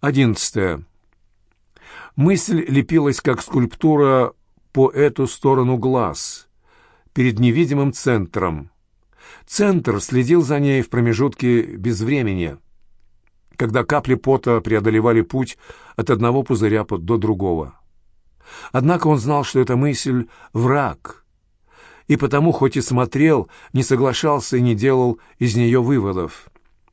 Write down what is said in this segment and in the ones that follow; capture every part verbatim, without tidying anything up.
Одиннадцатое. Мысль лепилась, как скульптура, по эту сторону глаз, перед невидимым центром. Центр следил за ней в промежутке безвременья, когда капли пота преодолевали путь от одного пузыря до другого. Однако он знал, что эта мысль — враг, и потому, хоть и смотрел, не соглашался и не делал из нее выводов.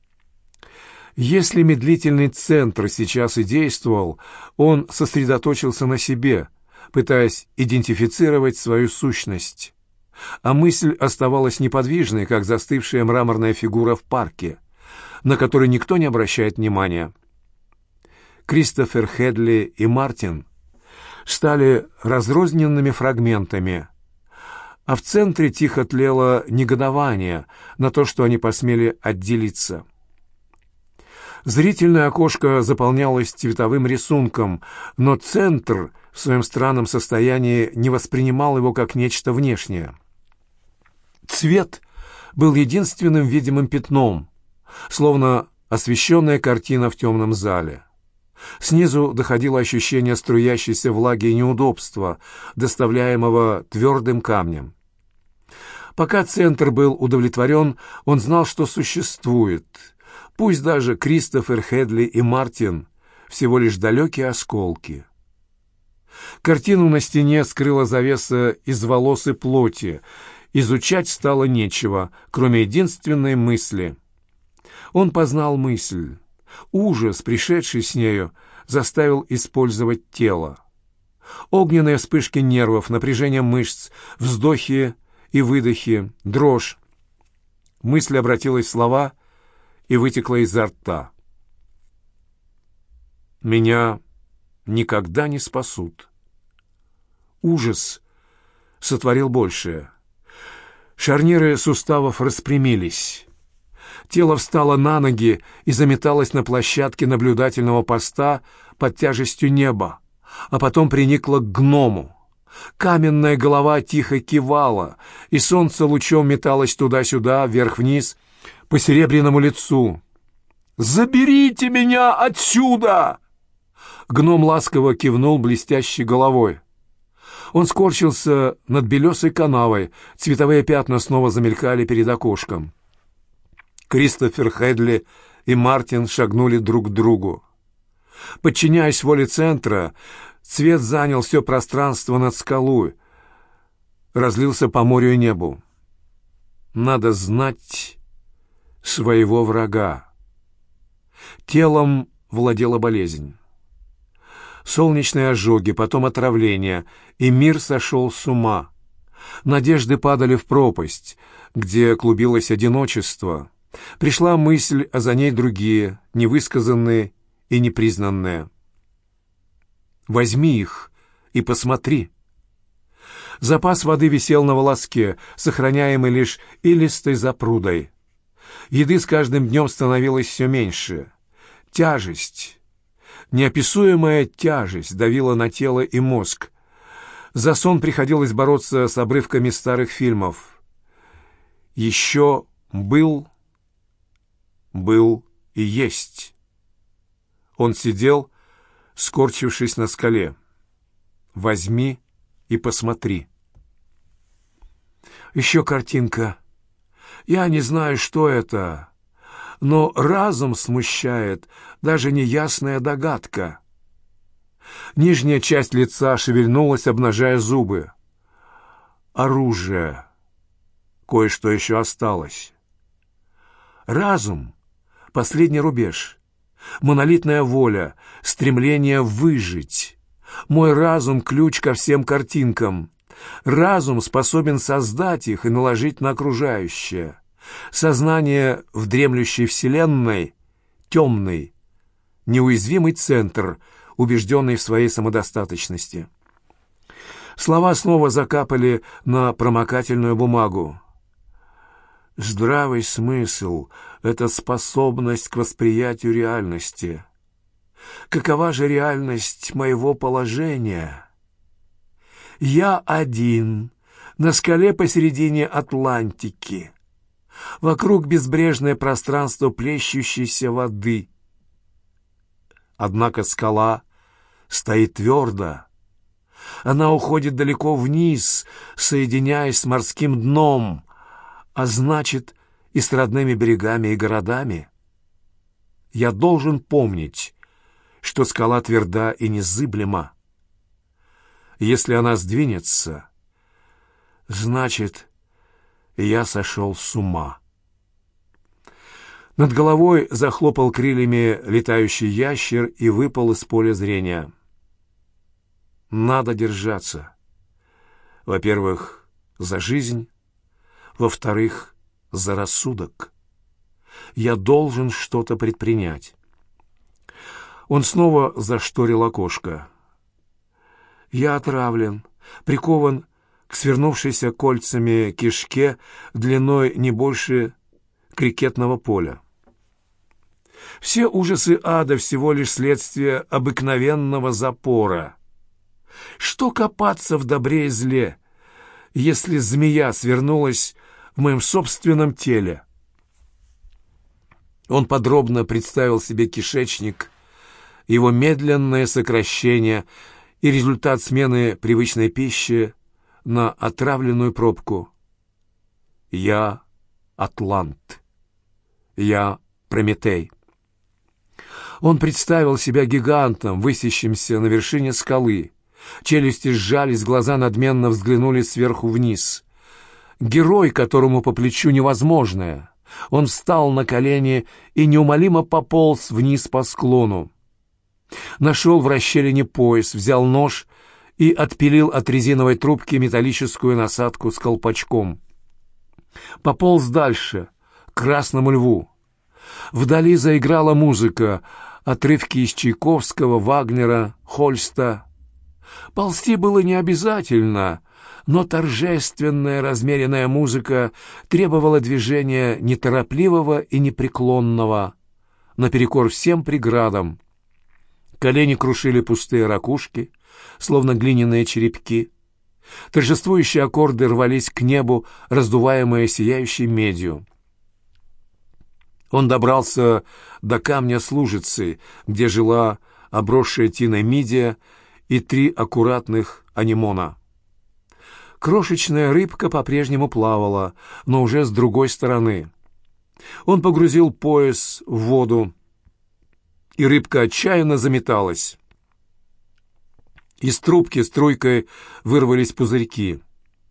Если медлительный центр сейчас и действовал, он сосредоточился на себе, пытаясь идентифицировать свою сущность, а мысль оставалась неподвижной, как застывшая мраморная фигура в парке, на который никто не обращает внимания. Кристофер Хедли и Мартин стали разрозненными фрагментами, а в центре тихо тлело негодование на то, что они посмели отделиться. Зрительное окошко заполнялось цветовым рисунком, но центр в своем странном состоянии не воспринимал его как нечто внешнее. Цвет был единственным видимым пятном, словно освещенная картина в темном зале. Снизу доходило ощущение струящейся влаги и неудобства, доставляемого твердым камнем. Пока центр был удовлетворен, он знал, что существует. Пусть даже Кристофер Хедли и Мартин всего лишь далекие осколки. Картину на стене скрыла завеса из волос и плоти. Изучать стало нечего, кроме единственной мысли. Он познал мысль. Ужас, пришедший с нею, заставил использовать тело. Огненные вспышки нервов, напряжение мышц, вздохи и выдохи, дрожь. Мысль обратилась в слова и вытекла изо рта. «Меня никогда не спасут». Ужас сотворил большее. Шарниры суставов распрямились. Тело встало на ноги и заметалось на площадке наблюдательного поста под тяжестью неба, а потом приникло к гному. Каменная голова тихо кивала, и солнце лучом металось туда-сюда, вверх-вниз, по серебряному лицу. «Заберите меня отсюда!» Гном ласково кивнул блестящей головой. Он скорчился над белесой канавой, цветовые пятна снова замелькали перед окошком. Кристофер Хедли и Мартин шагнули друг к другу. Подчиняясь воле центра, цвет занял все пространство над скалой, разлился по морю и небу. Надо знать своего врага. Телом владела болезнь. Солнечные ожоги, потом отравление, и мир сошел с ума. Надежды падали в пропасть, где клубилось одиночество. Пришла мысль, а за ней другие, невысказанные и непризнанные. «Возьми их и посмотри». Запас воды висел на волоске, сохраняемый лишь илистой запрудой. Еды с каждым днем становилось все меньше. Тяжесть, неописуемая тяжесть давила на тело и мозг. За сон приходилось бороться с обрывками старых фильмов. Еще был, был и есть. Он сидел, скорчившись на скале. «Возьми и посмотри». Еще картинка. Я не знаю, что это, но разум смущает даже неясная догадка. Нижняя часть лица шевельнулась, обнажая зубы. Оружие. Кое-что еще осталось. Разум — последний рубеж. Монолитная воля, стремление выжить. Мой разум — ключ ко всем картинкам. Разум способен создать их и наложить на окружающее. Сознание в дремлющей вселенной — темный, неуязвимый центр, убежденный в своей самодостаточности. Слова снова закапали на промокательную бумагу. Здравый смысл — это способность к восприятию реальности. Какова же реальность моего положения? Я один, на скале посередине Атлантики. Вокруг безбрежное пространство плещущейся воды. Однако скала стоит твердо. Она уходит далеко вниз, соединяясь с морским дном, а значит, и с родными берегами и городами. Я должен помнить, что скала тверда и незыблема. Если она сдвинется, значит, я сошел с ума. Над головой захлопал крыльями летающий ящер и выпал из поля зрения. Надо держаться. Во-первых, за жизнь. Во-вторых, за рассудок. Я должен что-то предпринять. Он снова зашторил окошко. Я отравлен, прикован к свернувшейся кольцами кишке длиной не больше крикетного поля. Все ужасы ада всего лишь следствие обыкновенного запора. Что копаться в добре и зле, если змея свернулась в моем собственном теле? Он подробно представил себе кишечник, его медленное сокращение и результат смены привычной пищи на отравленную пробку. Я Атлант. Я Прометей. Он представил себя гигантом, высящимся на вершине скалы. Челюсти сжались, глаза надменно взглянули сверху вниз. Герой, которому по плечу невозможное. Он встал на колени и неумолимо пополз вниз по склону. Нашел в расщелине пояс, взял нож и отпилил от резиновой трубки металлическую насадку с колпачком. Пополз дальше, к Красному Льву. Вдали заиграла музыка, отрывки из Чайковского, Вагнера, Хольста. Ползти было не обязательно, но торжественная размеренная музыка требовала движения неторопливого и непреклонного, наперекор всем преградам. Колени крушили пустые ракушки, словно глиняные черепки. Торжествующие аккорды рвались к небу, раздуваемые сияющей медью. Он добрался до камня с лужицей, где жила обросшая тиной мидия и три аккуратных анимона. Крошечная рыбка по-прежнему плавала, но уже с другой стороны. Он погрузил пояс в воду, и рыбка отчаянно заметалась. Из трубки струйкой вырвались пузырьки.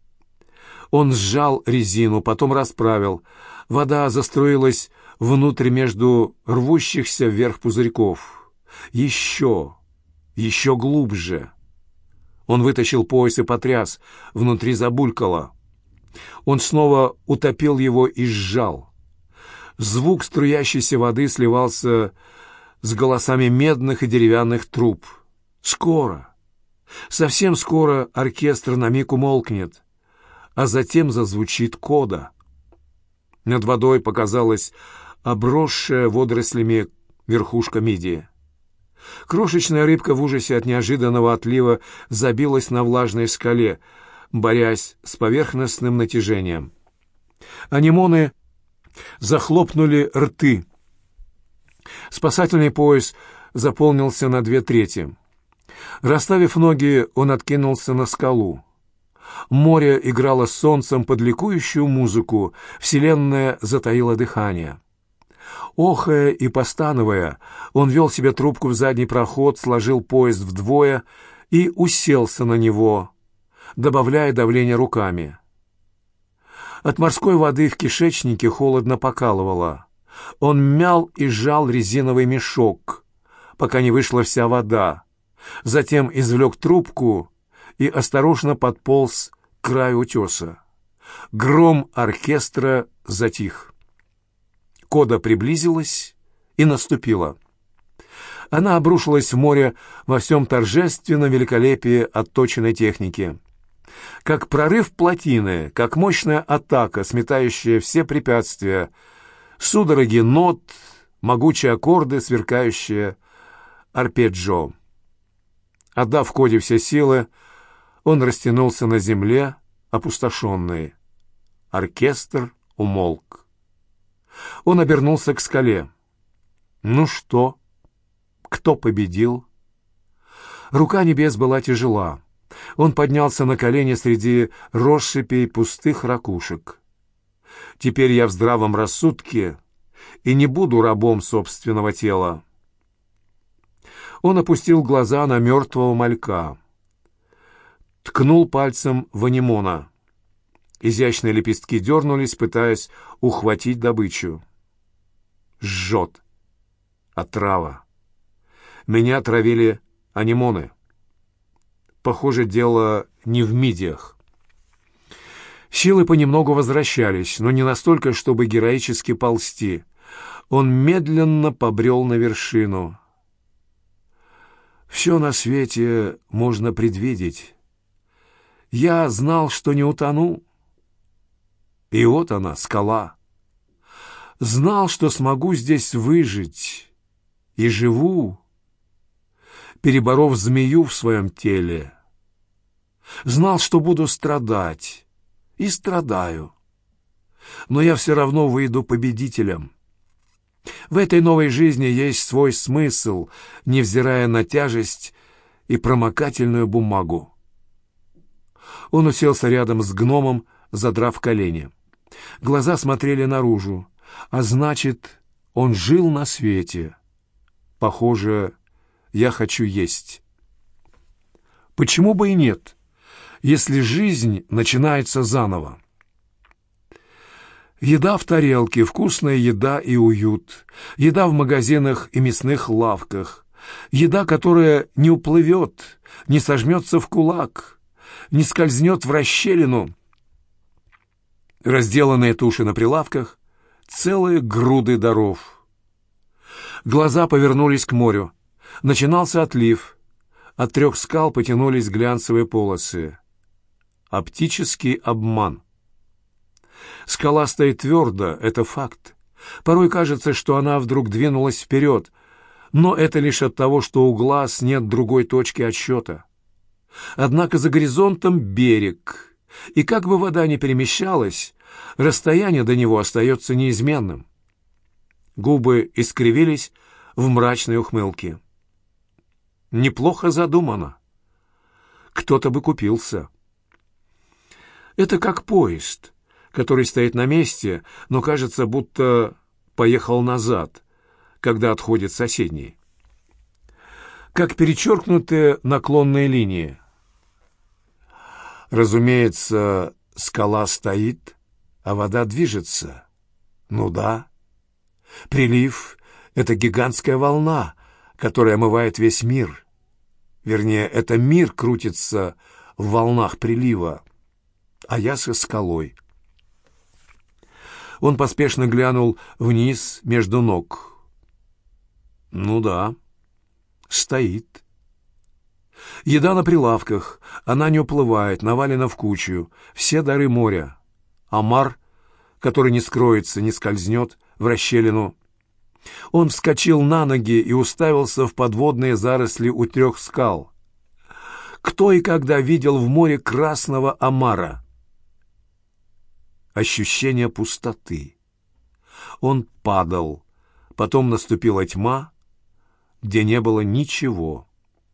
Он сжал резину, потом расправил. Вода заструилась внутрь между рвущихся вверх пузырьков. Еще, еще глубже. Он вытащил пояс и потряс, внутри забулькало. Он снова утопил его и сжал. Звук струящейся воды сливался с голосами медных и деревянных труб. Скоро, совсем скоро оркестр на миг умолкнет, а затем зазвучит кода. Над водой показалась обросшая водорослями верхушка мидии. Крошечная рыбка в ужасе от неожиданного отлива забилась на влажной скале, борясь с поверхностным натяжением. Анимоны захлопнули рты. Спасательный пояс заполнился на две трети. Расставив ноги, он откинулся на скалу. Море играло с солнцем под ликующую музыку, вселенная затаила дыхание. Охая и постановая, он вел себе трубку в задний проход, сложил пояс вдвое и уселся на него, добавляя давление руками. От морской воды в кишечнике холодно покалывало. Он мял и сжал резиновый мешок, пока не вышла вся вода. Затем извлек трубку и осторожно подполз к краю утеса. Гром оркестра затих. Кода приблизилась и наступила. Она обрушилась в море во всем торжественном великолепии отточенной техники. Как прорыв плотины, как мощная атака, сметающая все препятствия, судороги нот, могучие аккорды, сверкающие арпеджио. Отдав Коде все силы, он растянулся на земле, опустошенный. Оркестр умолк. Он обернулся к скале. «Ну что, Кто победил? Рука небес была тяжела. Он поднялся на колени среди россыпей пустых ракушек. Теперь я в здравом рассудке и не буду рабом собственного тела. Он опустил глаза на мертвого малька. Ткнул пальцем в анимона. Изящные лепестки дернулись, пытаясь ухватить добычу. Жжет. Отрава. Меня травили анимоны. Похоже, дело не в мидиях. Силы понемногу возвращались, но не настолько, чтобы героически ползти. Он медленно побрел на вершину. Все на свете можно предвидеть. Я знал, что не утону. И вот она, скала. Знал, что смогу здесь выжить. И живу, переборов змею в своем теле. Знал, что буду страдать. И страдаю. Но я все равно выйду победителем. В этой новой жизни есть свой смысл, невзирая на тяжесть и промокательную бумагу. Он уселся рядом с гномом, задрав колени. Глаза смотрели наружу, а значит, он жил на свете. Похоже, я хочу есть. Почему бы и нет, если жизнь начинается заново? Еда в тарелке, вкусная еда и уют. Еда в магазинах и мясных лавках. Еда, которая не уплывет, не сожмется в кулак, не скользнет в расщелину. Разделанные туши на прилавках, целые груды даров. Глаза повернулись к морю. Начинался отлив. От трех скал потянулись глянцевые полосы. Оптический обман. Скала стоит твердо, это факт. Порой кажется, что она вдруг двинулась вперед, но это лишь от того, что у глаз нет другой точки отсчета. Однако за горизонтом берег, и как бы вода ни перемещалась, расстояние до него остается неизменным. Губы искривились в мрачной ухмылке. Неплохо задумано. Кто-то бы купился. Это как поезд, который стоит на месте, но кажется, будто поехал назад, когда отходит соседний. Как перечеркнутые наклонные линии. Разумеется, скала стоит, а вода движется. Ну да. Прилив — это гигантская волна, которая омывает весь мир. Вернее, это мир крутится в волнах прилива, а я со скалой. Он поспешно глянул вниз между ног. Ну да, стоит. Еда на прилавках, она не уплывает, навалена в кучу. Все дары моря. Омар, который не скроется, не скользнет в расщелину. Он вскочил на ноги и уставился в подводные заросли у трех скал. Кто и когда видел в море красного омара? Ощущение пустоты. Он падал. Потом наступила тьма, где не было ничего.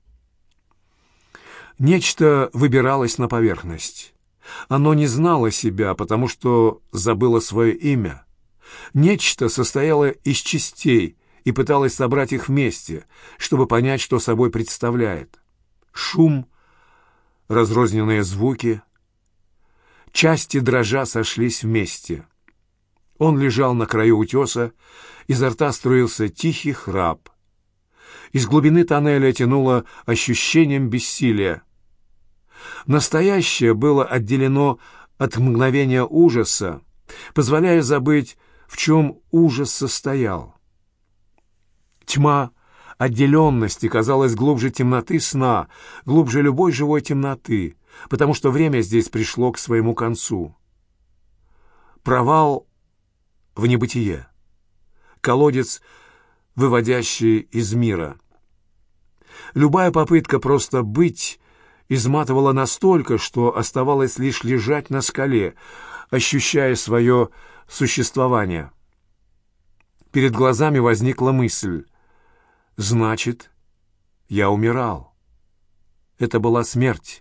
Нечто выбиралось на поверхность. Оно не знало себя, потому что забыло свое имя. Нечто состояло из частей и пыталось собрать их вместе, чтобы понять, что собой представляет. Шум, разрозненные звуки. Части дрожа сошлись вместе. Он лежал на краю утеса, изо рта струился тихий храп. Из глубины тоннеля тянуло ощущением бессилия. Настоящее было отделено от мгновения ужаса, позволяя забыть, в чем ужас состоял. Тьма отделенности казалась глубже темноты сна, глубже любой живой темноты, потому что время здесь пришло к своему концу. Провал в небытие. Колодец, выводящий из мира. Любая попытка просто быть изматывала настолько, что оставалось лишь лежать на скале, ощущая свое существование. Перед глазами возникла мысль. Значит, я умирал. Это была смерть.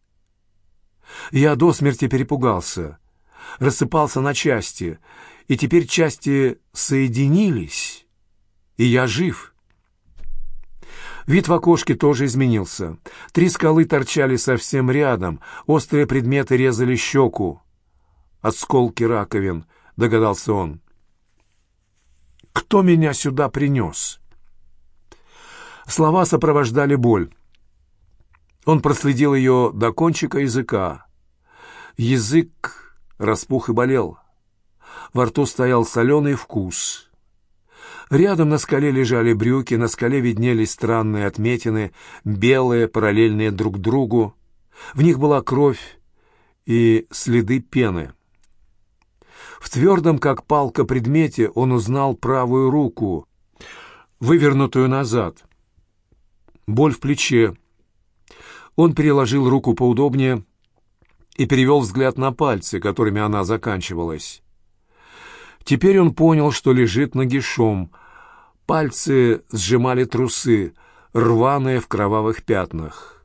Я до смерти перепугался, рассыпался на части, и теперь части соединились, и я жив. Вид в окошке тоже изменился. Три скалы торчали совсем рядом, острые предметы резали щеку. «Осколки раковин», — догадался он. «Кто меня сюда принес?» Слова сопровождали боль. Он проследил ее до кончика языка. Язык распух и болел. Во рту стоял соленый вкус. Рядом на скале лежали брюки, на скале виднелись странные отметины, белые, параллельные друг другу. В них была кровь и следы пены. В твердом, как палка, предмете он узнал правую руку, вывернутую назад. Боль в плече. Он переложил руку поудобнее и перевел взгляд на пальцы, которыми она заканчивалась. Теперь он понял, что лежит нагишом. Пальцы сжимали трусы, рваные в кровавых пятнах.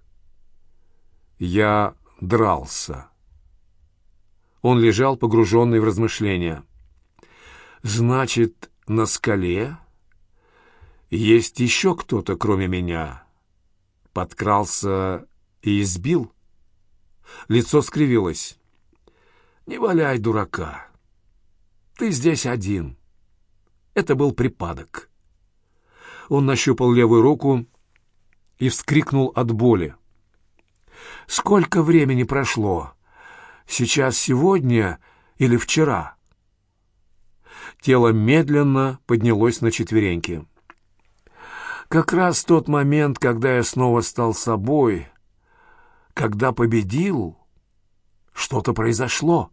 Я дрался. Он лежал, погруженный в размышления. Значит, на скале есть еще кто-то, кроме меня. Подкрался и избил. Лицо скривилось. «Не валяй дурака. Ты здесь один. Это был припадок». Он нащупал левую руку и вскрикнул от боли. «Сколько времени прошло? Сейчас сегодня или вчера?» Тело медленно поднялось на четвереньки. «Как раз тот момент, когда я снова стал собой, когда победил, что-то произошло.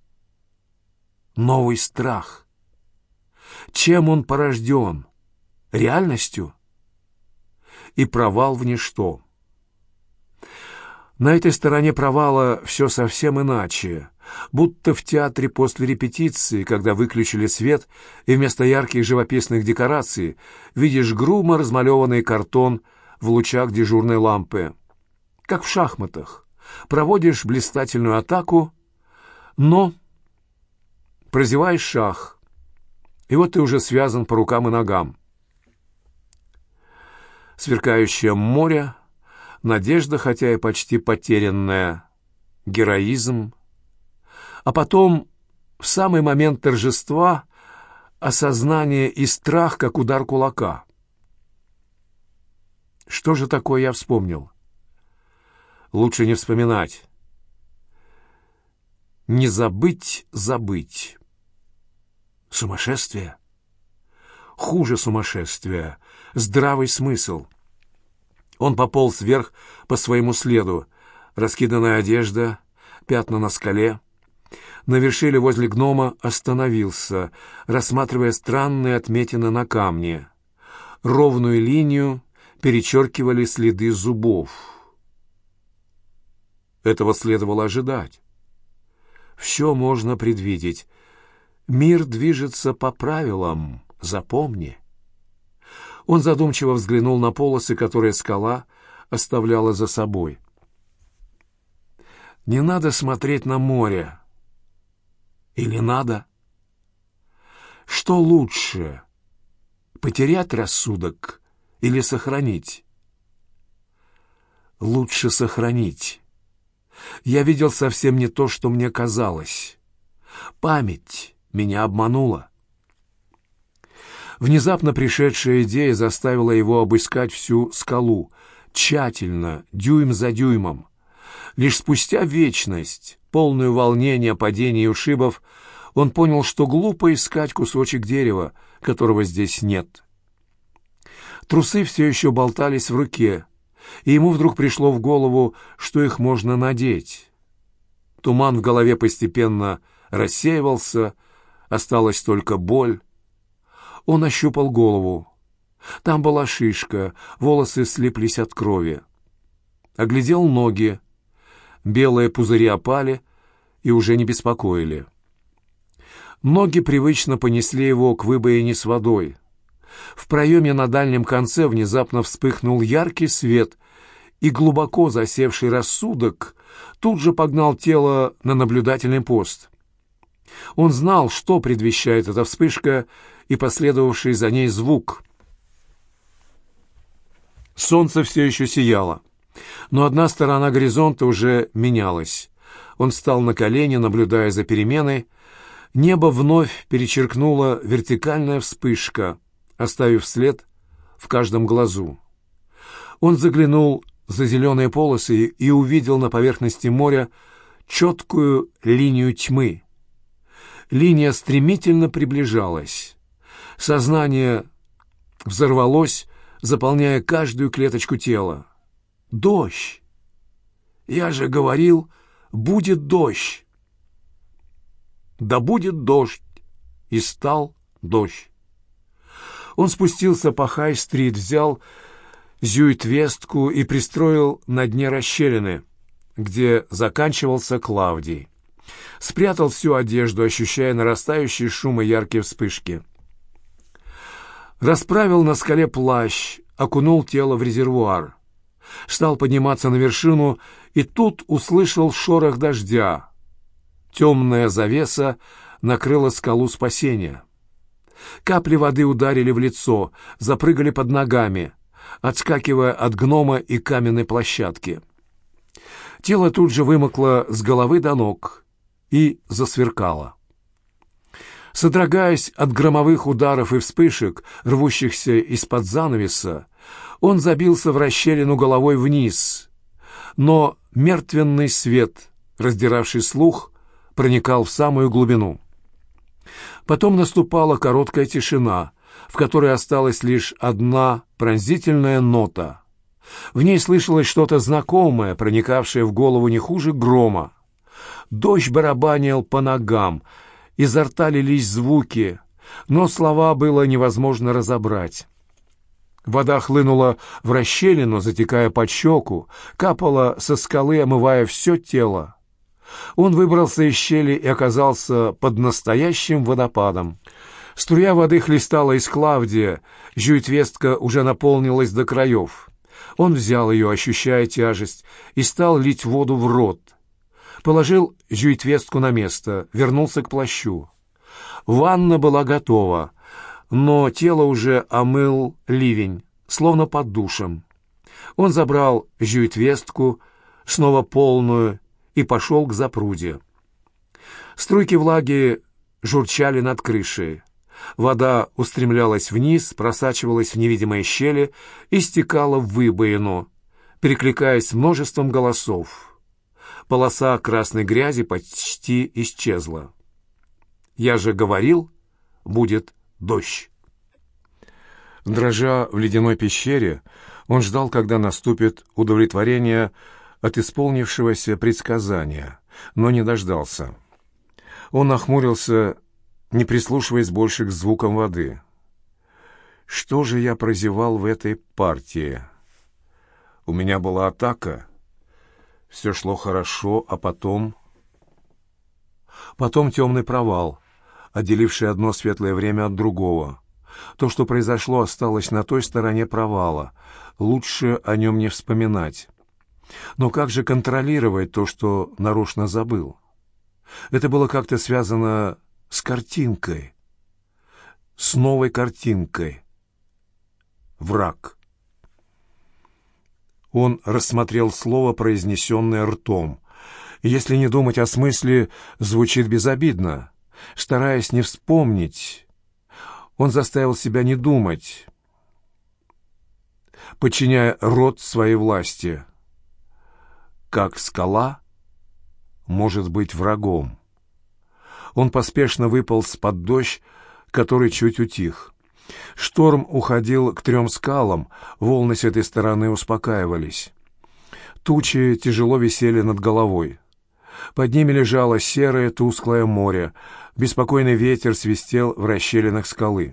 Новый страх. Чем он порожден? Реальностью? И провал в ничто. На этой стороне провала все совсем иначе, будто в театре после репетиции, когда выключили свет, и вместо ярких живописных декораций видишь грубо размалеванный картон в лучах дежурной лампы. Как в шахматах. Проводишь блистательную атаку, но прозеваешь шах, и вот ты уже связан по рукам и ногам. Сверкающее море, надежда, хотя и почти потерянная, героизм. А потом, в самый момент торжества, осознание и страх, как удар кулака. Что же такое я вспомнил? Лучше не вспоминать. Не забыть забыть. Сумасшествие? Хуже сумасшествия. Здравый смысл. Он пополз вверх по своему следу. Раскиданная одежда, пятна на скале. На вершине возле гнома остановился, рассматривая странные отметины на камне. Ровную линию перечеркивали следы зубов. Этого следовало ожидать. Все можно предвидеть. Мир движется по правилам, запомни. Он задумчиво взглянул на полосы, которые скала оставляла за собой. Не надо смотреть на море. Или надо? Что лучше, потерять рассудок или сохранить? Лучше сохранить. Я видел совсем не то, что мне казалось. Память меня обманула. Внезапно пришедшая идея заставила его обыскать всю скалу, тщательно, дюйм за дюймом. Лишь спустя вечность, полную волнения, падений и ушибов, он понял, что глупо искать кусочек дерева, которого здесь нет. Трусы все еще болтались в руке, и ему вдруг пришло в голову, что их можно надеть. Туман в голове постепенно рассеивался, осталась только боль. Он ощупал голову. Там была шишка, волосы слиплись от крови. Оглядел ноги. Белые пузыри опали и уже не беспокоили. Ноги привычно понесли его к выбоине с водой. В проеме на дальнем конце внезапно вспыхнул яркий свет, и глубоко засевший рассудок тут же погнал тело на наблюдательный пост. Он знал, что предвещает эта вспышка и последовавший за ней звук. Солнце все еще сияло, но одна сторона горизонта уже менялась. Он встал на колени, наблюдая за переменой. Небо вновь перечеркнула вертикальная вспышка, оставив след в каждом глазу. Он заглянул за зеленые полосы и увидел на поверхности моря четкую линию тьмы. Линия стремительно приближалась. Сознание взорвалось, заполняя каждую клеточку тела. «Дождь! Я же говорил, будет дождь!» «Да будет дождь!» И стал дождь. Он спустился по Хай-стрит, взял Зюит-Вестку и пристроил на дне расщелины, где заканчивался Клавдий. Спрятал всю одежду, ощущая нарастающий шум и яркие вспышки. Расправил на скале плащ, окунул тело в резервуар. Стал подниматься на вершину, и тут услышал шорох дождя. Темная завеса накрыла скалу спасения. Капли воды ударили в лицо, запрыгали под ногами, отскакивая от гнома и каменной площадки. Тело тут же вымокло с головы до ног и засверкало. Содрогаясь от громовых ударов и вспышек, рвущихся из-под занавеса, он забился в расщелину головой вниз, но мертвенный свет, раздиравший слух, проникал в самую глубину. Потом наступала короткая тишина, в которой осталась лишь одна пронзительная нота. В ней слышалось что-то знакомое, проникавшее в голову не хуже грома. Дождь барабанил по ногам, изо рта лились звуки, но слова было невозможно разобрать. Вода хлынула в расщелину, затекая под щеку, капала со скалы, омывая все тело. Он выбрался из щели и оказался под настоящим водопадом. Струя воды хлестала из Клавдия, Зюит-Вестка уже наполнилась до краев. Он взял ее, ощущая тяжесть, и стал лить воду в рот. Положил Зюит-Вестку на место, вернулся к плащу. Ванна была готова, но тело уже омыл ливень, словно под душем. Он забрал Зюит-Вестку, снова полную, и пошел к запруде. Струйки влаги журчали над крышей. Вода устремлялась вниз, просачивалась в невидимые щели и стекала в выбоину, перекликаясь с множеством голосов. Полоса красной грязи почти исчезла. «Я же говорил, будет дождь». Дрожа в ледяной пещере, он ждал, когда наступит удовлетворение от исполнившегося предсказания, но не дождался. Он нахмурился, не прислушиваясь больше к звукам воды. Что же я прозевал в этой партии? У меня была атака. Все шло хорошо, а потом... Потом темный провал, отделивший одно светлое время от другого. То, что произошло, осталось на той стороне провала. Лучше о нем не вспоминать. Но как же контролировать то, что нарочно забыл? Это было как-то связано с картинкой, с новой картинкой. Враг. Он рассмотрел слово, произнесенное ртом. Если не думать о смысле, звучит безобидно. Стараясь не вспомнить, он заставил себя не думать, подчиняя рот своей власти. Как скала может быть врагом? Он поспешно выполз под дождь, который чуть утих. Шторм уходил к трем скалам, волны с этой стороны успокаивались. Тучи тяжело висели над головой. Под ними лежало серое тусклое море, беспокойный ветер свистел в расщелинах скалы.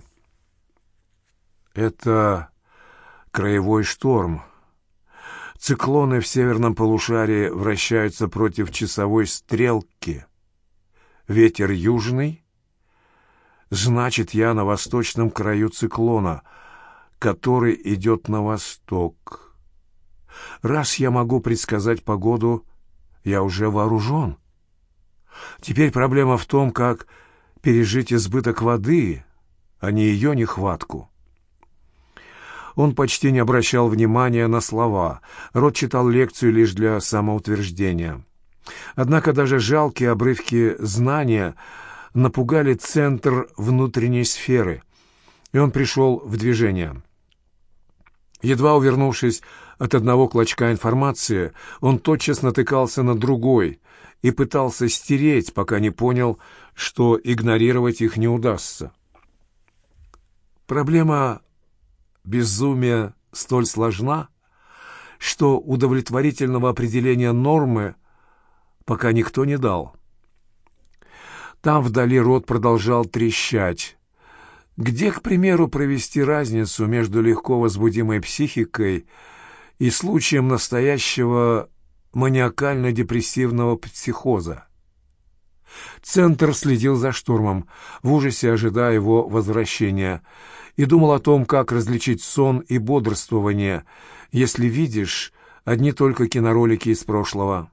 Это краевой шторм. Циклоны в северном полушарии вращаются против часовой стрелки. Ветер южный, Значит, я на восточном краю циклона, который идет на восток. Раз я могу предсказать погоду, я уже вооружен. Теперь проблема в том, как пережить избыток воды, а не ее нехватку. Он почти не обращал внимания на слова. Рот читал лекцию лишь для самоутверждения. Однако даже жалкие обрывки знания напугали центр внутренней сферы, и он пришел в движение. Едва увернувшись от одного клочка информации, он тотчас натыкался на другой и пытался стереть, пока не понял, что игнорировать их не удастся. Проблема безумия столь сложна, что удовлетворительного определения нормы пока никто не дал. Там вдали рот продолжал трещать. Где, к примеру, провести разницу между легко возбудимой психикой и случаем настоящего маниакально-депрессивного психоза? Центр следил за штурмом, в ужасе ожидая его возвращения, и думал о том, как различить сон и бодрствование, если видишь одни только киноролики из прошлого.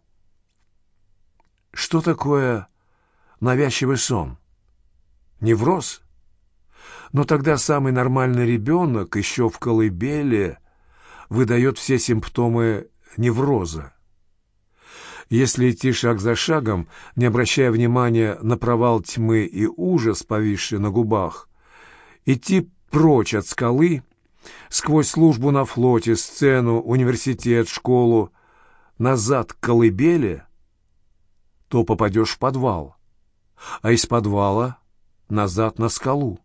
Что такое навязчивый сон? Невроз? Но тогда самый нормальный ребенок еще в колыбели выдает все симптомы невроза. Если идти шаг за шагом, не обращая внимания на провал тьмы и ужас, повисший на губах, идти прочь от скалы, сквозь службу на флоте, сцену, университет, школу, назад к колыбели, то попадешь в подвал, а из подвала назад на скалу.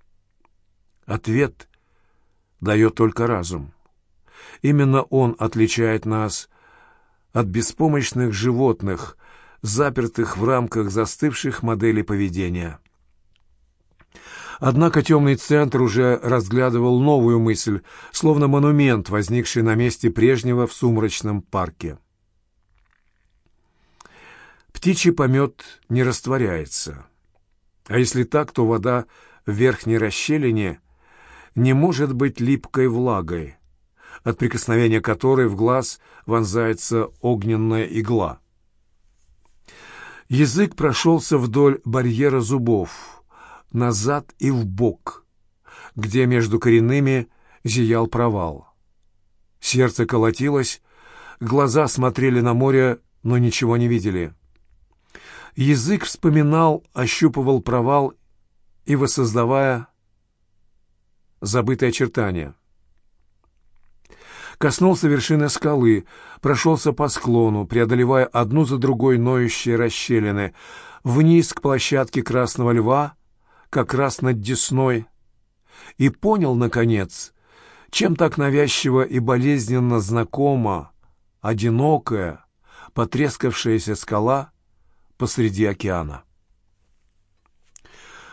Ответ дает только разум. Именно он отличает нас от беспомощных животных, запертых в рамках застывших моделей поведения. Однако темный центр уже разглядывал новую мысль, словно монумент, возникший на месте прежнего в сумрачном парке. Птичий помет не растворяется. А если так, то вода в верхней расщелине не может быть липкой влагой, от прикосновения которой в глаз вонзается огненная игла. Язык прошелся вдоль барьера зубов, назад и вбок, где между коренными зиял провал. Сердце колотилось, глаза смотрели на море, но ничего не видели. Язык вспоминал, ощупывал провал и воссоздавая забытые очертания. Коснулся вершины скалы, прошелся по склону, преодолевая одну за другой ноющие расщелины, вниз к площадке Красного Льва, как раз над Десной, и понял, наконец, чем так навязчиво и болезненно знакома одинокая, потрескавшаяся скала посреди океана.